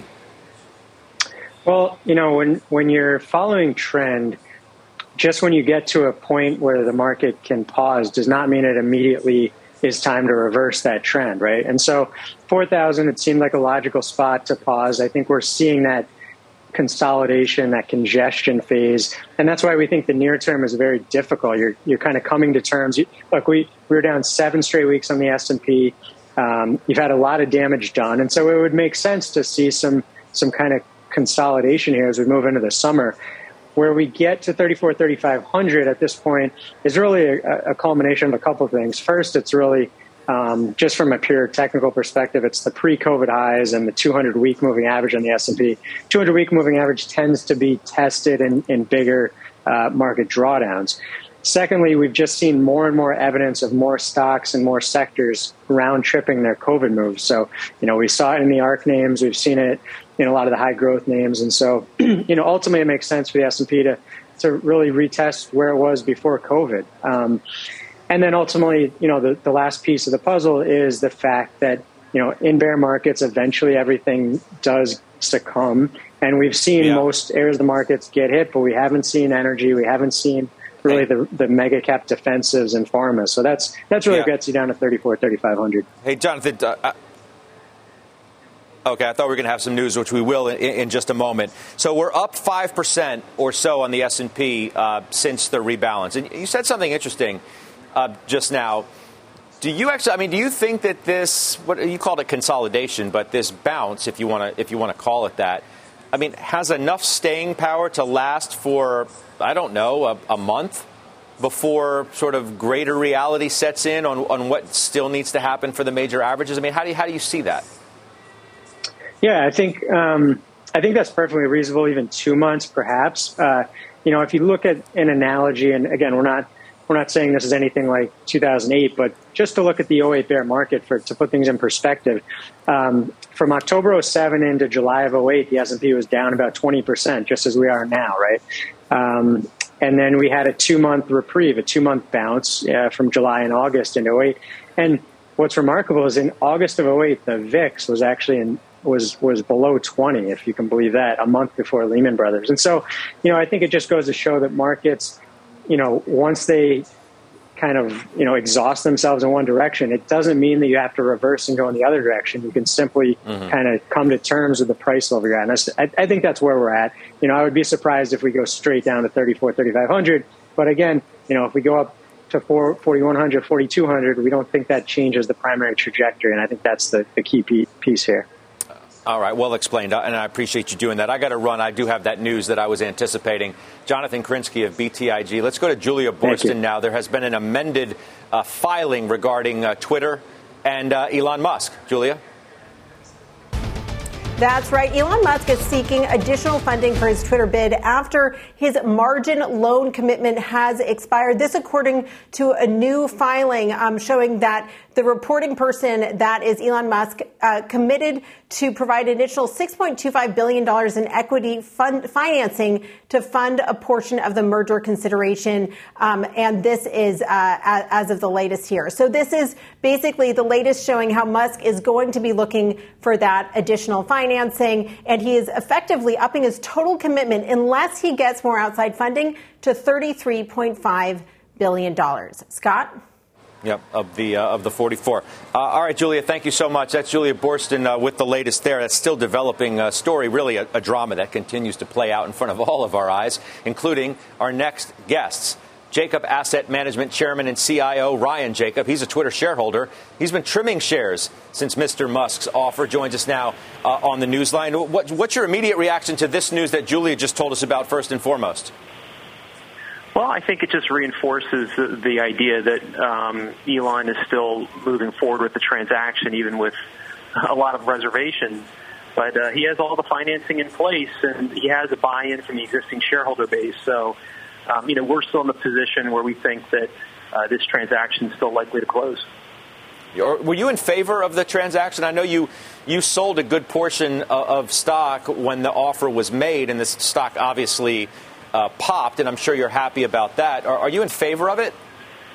Well, you know, when, when you're following trend, just when you get to a point where the market can pause does not mean it immediately is time to reverse that trend, right? And so four thousand, it seemed like a logical spot to pause. I think we're seeing that consolidation, that congestion phase. And that's why we think the near term is very difficult. You're you're kind of coming to terms. You, look, we, we were down seven straight weeks on the S and P. Um, you've had a lot of damage done. And so it would make sense to see some some kind of consolidation here as we move into the summer. Where we get to thirty-four, thirty-five hundred at this point is really a, a culmination of a couple of things. First, it's really Um, just from a pure technical perspective, it's the pre-COVID highs and the two hundred week moving average on the S and P. two hundred week moving average tends to be tested in, in bigger uh, market drawdowns. Secondly, we've just seen more and more evidence of more stocks and more sectors round-tripping their COVID moves. So, you know, we saw it in the ARK names. We've seen it in a lot of the high-growth names. And so, you know, ultimately it makes sense for the S and P to, to really retest where it was before COVID. Um, And then ultimately, you know, the, the last piece of the puzzle is the fact that, you know, in bear markets, eventually everything does succumb. And we've seen yeah. most areas of the markets get hit, but we haven't seen energy. We haven't seen really the, the mega cap defensives and pharma. So that's that's really yeah. gets you down to thirty-four, thirty-five hundred. Hey, Jonathan. Uh, uh, okay, I thought we were going to have some news, which we will in, in just a moment. So we're up five percent or so on the S and P uh, since the rebalance. And you said something interesting. Uh, just now, do you actually? I mean, do you think that this, what you called it consolidation, but this bounce, if you want to, if you want to call it that, I mean, has enough staying power to last for, I don't know, a, a month before sort of greater reality sets in on, on what still needs to happen for the major averages? I mean, how do you, how do you see that? Yeah, I think um, I think that's perfectly reasonable. Even two months, perhaps. Uh, you know, if you look at an analogy, and again, we're not we're not saying this is anything like two thousand eight, but just to look at the oh eight bear market for to put things in perspective, um, from October oh seven into July of oh eight, the S and P was down about twenty percent, just as we are now, right? Um, and then we had a two-month reprieve, a two-month bounce uh, from July and August in oh eight. And what's remarkable is in August of oh eight, the V I X was actually in was was below twenty, if you can believe that, a month before Lehman Brothers. And so, you know, I think it just goes to show that markets, you know, once they kind of, you know, exhaust themselves in one direction, it doesn't mean that you have to reverse and go in the other direction. You can simply mm-hmm. kind of come to terms with the price level you're at. And I, I think that's where we're at. You know, I would be surprised if we go straight down to thirty-four, thirty-five hundred. But again, you know, if we go up to forty-one hundred, forty-two hundred, we don't think that changes the primary trajectory. And I think that's the, the key piece here. All right, well explained, and I appreciate you doing that. I got to run. I do have that news that I was anticipating. Jonathan Krinsky of B T I G. Let's go to Julia Boorstin now. There has been an amended uh, filing regarding uh, Twitter and uh, Elon Musk. Julia? That's right. Elon Musk is seeking additional funding for his Twitter bid after his margin loan commitment has expired. This according to a new filing um, showing that the reporting person, that is Elon Musk, uh, committed to provide an additional six point two five billion dollars in equity fund financing to fund a portion of the merger consideration. Um, and this is uh, as of the latest here. So this is basically the latest showing how Musk is going to be looking for that additional financing. And he is effectively upping his total commitment, unless he gets more outside funding, to thirty-three point five billion dollars. Scott? Yep, of the uh, of the forty-four. Uh, all right, Julia, thank you so much. That's Julia Boorstin uh, with the latest there. That's still developing a story, really a, a drama that continues to play out in front of all of our eyes, including our next guests. Jacob Asset Management Chairman and C I O Ryan Jacob. He's a Twitter shareholder. He's been trimming shares since Mister Musk's offer. Joins us now uh, on the Newsline. What, what's your immediate reaction to this news that Julia just told us about first and foremost? Well, I think it just reinforces the, the idea that um, Elon is still moving forward with the transaction, even with a lot of reservations. But uh, he has all the financing in place, and he has a buy-in from the existing shareholder base. So, um, you know, we're still in the position where we think that uh, this transaction is still likely to close. Were you in favor of the transaction? I know you you sold a good portion of stock when the offer was made, and this stock obviously Uh, popped, and I'm sure you're happy about that. Are, are you in favor of it?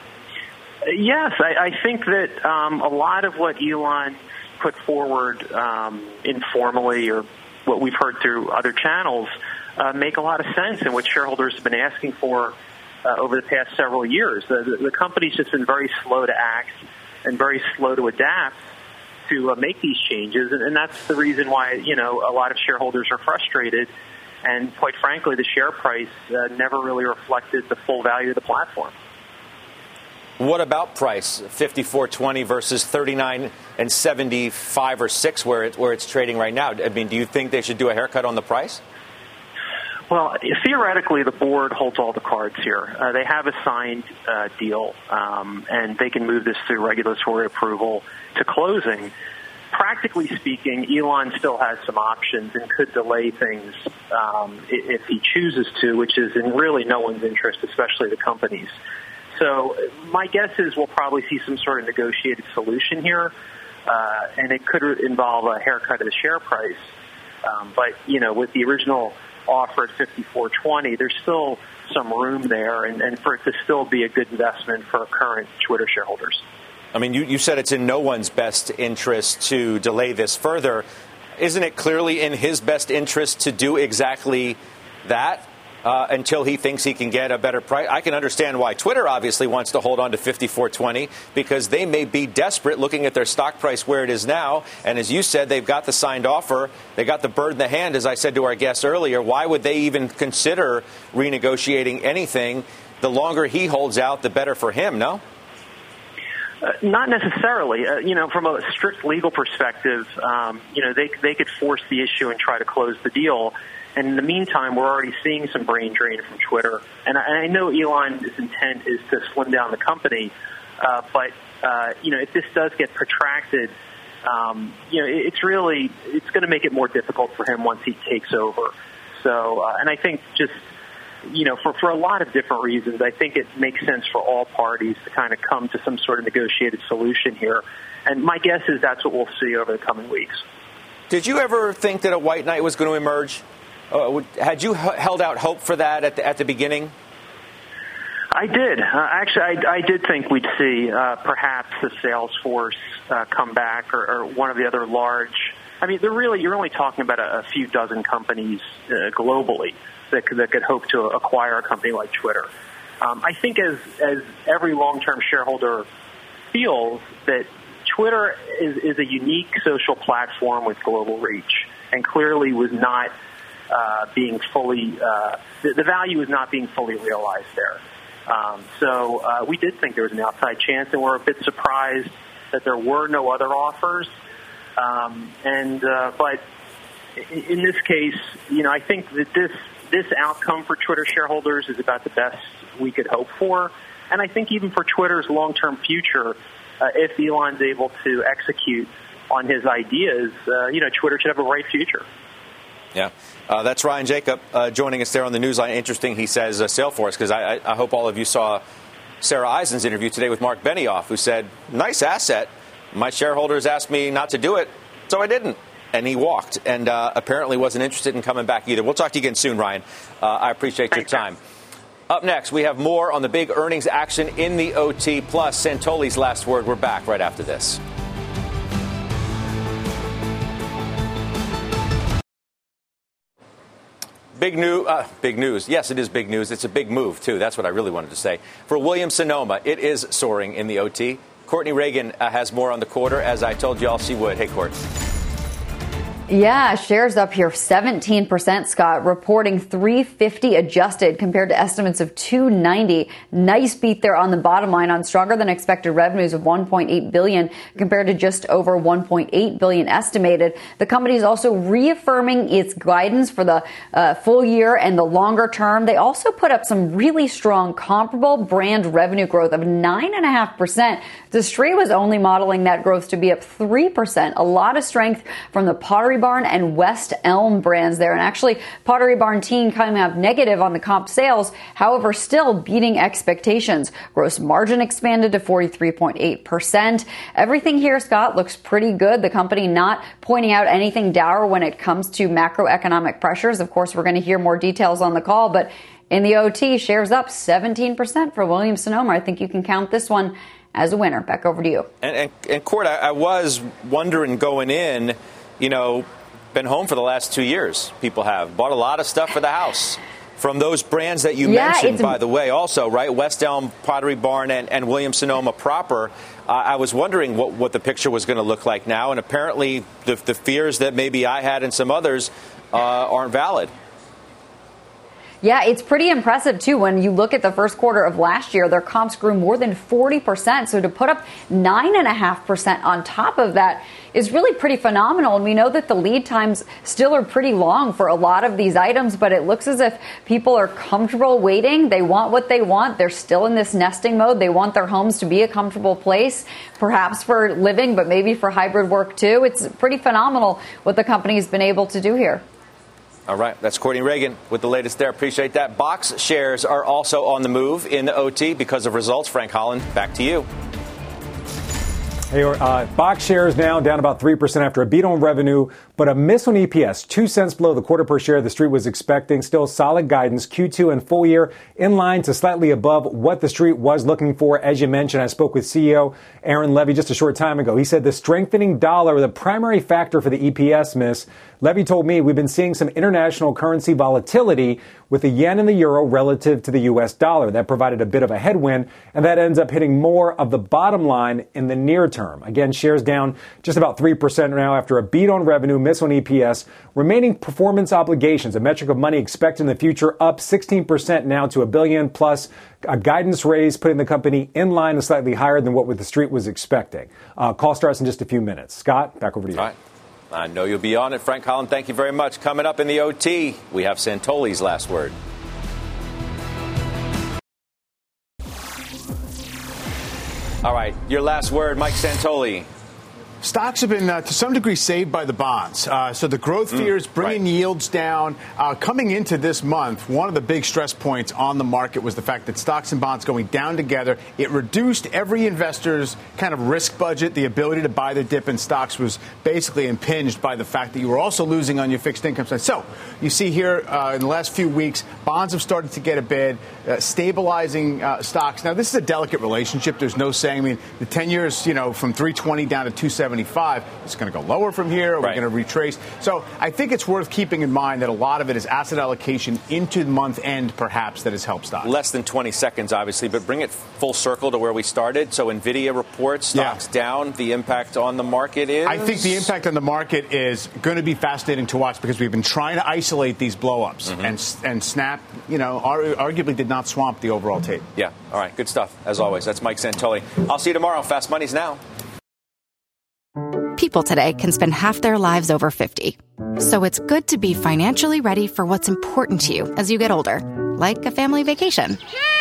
Yes, I, I think that um, a lot of what Elon put forward um, informally, or what we've heard through other channels, uh, make a lot of sense, and what shareholders have been asking for uh, over the past several years. The, the, the company's just been very slow to act and very slow to adapt to uh, make these changes, and, and that's the reason why, you know, a lot of shareholders are frustrated. And quite frankly, the share price uh, never really reflected the full value of the platform. What about price? fifty-four twenty versus thirty-nine and seventy-five or six, where it, where it's trading right now. I mean, do you think they should do a haircut on the price? Well, theoretically, the board holds all the cards here. Uh, they have a signed uh, deal, um, and they can move this through regulatory approval to closing. Practically speaking, Elon still has some options and could delay things um, if he chooses to, which is in really no one's interest, especially the company's. So my guess is we'll probably see some sort of negotiated solution here, uh, and it could involve a haircut of the share price. Um, but, you know, with the original offer at fifty-four twenty, there's still some room there, and, and for it to still be a good investment for current Twitter shareholders. I mean, you, you said it's in no one's best interest to delay this further. Isn't it clearly in his best interest to do exactly that uh, until he thinks he can get a better price? I can understand why Twitter obviously wants to hold on to fifty-four twenty, because they may be desperate looking at their stock price where it is now. And as you said, they've got the signed offer. They got the bird in the hand, as I said to our guest earlier. Why would they even consider renegotiating anything? The longer he holds out, the better for him, no? Uh, not necessarily. Uh, you know, from a strict legal perspective, um, you know, they they could force the issue and try to close the deal. And in the meantime, we're already seeing some brain drain from Twitter. And I, and I know Elon's intent is to slim down the company, uh, but uh, you know, if this does get protracted, um, you know, it, it's really it's going to make it more difficult for him once he takes over. So, uh, and I think just you know, for, for a lot of different reasons, I think it makes sense for all parties to kind of come to some sort of negotiated solution here. And my guess is that's what we'll see over the coming weeks. Did you ever think that a white knight was going to emerge? Uh, had you h- held out hope for that at the, at the beginning? I did. Uh, actually, I, I did think we'd see uh, perhaps the Salesforce uh, come back or, or one of the other large. I mean, they're really you're only talking about a, a few dozen companies uh, globally that could, that could hope to acquire a company like Twitter. Um, I think as as every long-term shareholder feels that Twitter is, is a unique social platform with global reach, and clearly was not uh, being fully uh, the, the value is not being fully realized there. Um, so uh, we did think there was an outside chance, and we're a bit surprised that there were no other offers. Um, and uh, but in this case, you know, I think that this this outcome for Twitter shareholders is about the best we could hope for, and I think even for Twitter's long-term future, uh, if Elon's able to execute on his ideas, uh, you know, Twitter should have a bright future. Yeah, uh, that's Ryan Jacob uh, joining us there on the Newsline. Interesting, he says uh, Salesforce, because I, I, I hope all of you saw Sarah Eisen's interview today with Mark Benioff, who said, nice asset. My shareholders asked me not to do it, so I didn't. And he walked and uh, apparently wasn't interested in coming back either. We'll talk to you again soon, Ryan. Uh, I appreciate your time. Up next, we have more on the big earnings action in the O T, plus Santoli's last word. We're back right after this. Big new, uh, big news. Yes, it is big news. It's a big move, too. That's what I really wanted to say. For Williams-Sonoma, it is soaring in the O T. Courtney Reagan uh, has more on the quarter, as I told you all she would. Hey, Court. Yeah, shares up here seventeen percent, Scott, reporting three fifty adjusted compared to estimates of two ninety. Nice beat there on the bottom line on stronger than expected revenues of one point eight billion compared to just over one point eight billion estimated. The company is also reaffirming its guidance for the uh, full year and the longer term. They also put up some really strong comparable brand revenue growth of nine point five percent. The Street was only modeling that growth to be up three percent. A lot of strength from the Pottery Barn and West Elm brands there. And actually, Pottery Barn Teen coming up negative on the comp sales, however, still beating expectations. Gross margin expanded to forty-three point eight percent. Everything here, Scott, looks pretty good. The company not pointing out anything dour when it comes to macroeconomic pressures. Of course, we're going to hear more details on the call, but in the O T, shares up seventeen percent for Williams-Sonoma. I think you can count this one as a winner. Back over to you. And, and, and Court, I, I was wondering going in, you know, been home for the last two years. People have bought a lot of stuff for the house from those brands that you yeah, mentioned, by the way, also, right? West Elm, Pottery Barn, and, and Williams-Sonoma proper. Uh, I was wondering what, what the picture was going to look like now. And apparently the, the fears that maybe I had and some others uh, aren't valid. Yeah, it's pretty impressive, too. When you look at the first quarter of last year, their comps grew more than forty percent. So to put up nine point five percent on top of that is really pretty phenomenal. And we know that the lead times still are pretty long for a lot of these items, but it looks as if people are comfortable waiting. They want what they want. They're still in this nesting mode. They want their homes to be a comfortable place, perhaps for living, but maybe for hybrid work, too. It's pretty phenomenal what the company's been able to do here. All right. That's Courtney Reagan with the latest there. Appreciate that. Box shares are also on the move in the O T because of results. Frank Holland, back to you. Hey, uh, Box shares now down about three percent after a beat on revenue, but a miss on E P S. Two cents below the quarter per share the Street was expecting. Still solid guidance. Q two and full year in line to slightly above what the Street was looking for. As you mentioned, I spoke with C E O Aaron Levie just a short time ago. He said the strengthening dollar, the primary factor for the E P S miss. Levy told me we've been seeing some international currency volatility with the yen and the euro relative to the U S dollar. That provided a bit of a headwind, and that ends up hitting more of the bottom line in the near term. Again, shares down just about three percent now after a beat on revenue, miss on E P S. Remaining performance obligations, a metric of money expected in the future, up sixteen percent now to a billion, plus a guidance raise, putting the company in line and slightly higher than what the Street was expecting. Uh, call starts in just a few minutes. Scott, back over to you. All right. I know you'll be on it. Frank Holland, thank you very much. Coming up in the O T, we have Santoli's last word. All right, your last word, Mike Santoli. Stocks have been, uh, to some degree, saved by the bonds. Uh, so the growth fears mm, bringing right. yields down. Uh, coming into this month, one of the big stress points on the market was the fact that stocks and bonds going down together. It reduced every investor's kind of risk budget. The ability to buy the dip in stocks was basically impinged by the fact that you were also losing on your fixed income side. So you see here uh, in the last few weeks, bonds have started to get a bid, uh, stabilizing uh, stocks. Now, this is a delicate relationship. There's no saying. I mean, the ten years, you know, from three twenty down to two seventy. seventy-five. It's going to go lower from here. Or right. We're going to retrace. So I think it's worth keeping in mind that a lot of it is asset allocation into the month end, perhaps, that has helped stocks. Less than twenty seconds, obviously, but bring it full circle to where we started. So NVIDIA reports stocks yeah. down. The impact on the market is? I think the impact on the market is going to be fascinating to watch because we've been trying to isolate these blow-ups. Mm-hmm. And, and Snap, you know, arguably did not swamp the overall tape. Yeah. All right. Good stuff, as always. That's Mike Santoli. I'll see you tomorrow. Fast Money's now. People today can spend half their lives over fifty. So it's good to be financially ready for what's important to you as you get older, like a family vacation.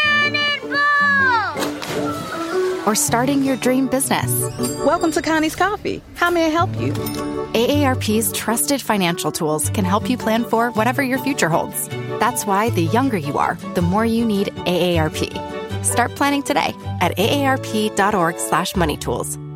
Or starting your dream business. Welcome to Connie's Coffee. How may I help you? A A R P's trusted financial tools can help you plan for whatever your future holds. That's why the younger you are, the more you need A A R P. Start planning today at A A R P dot org slash money tools.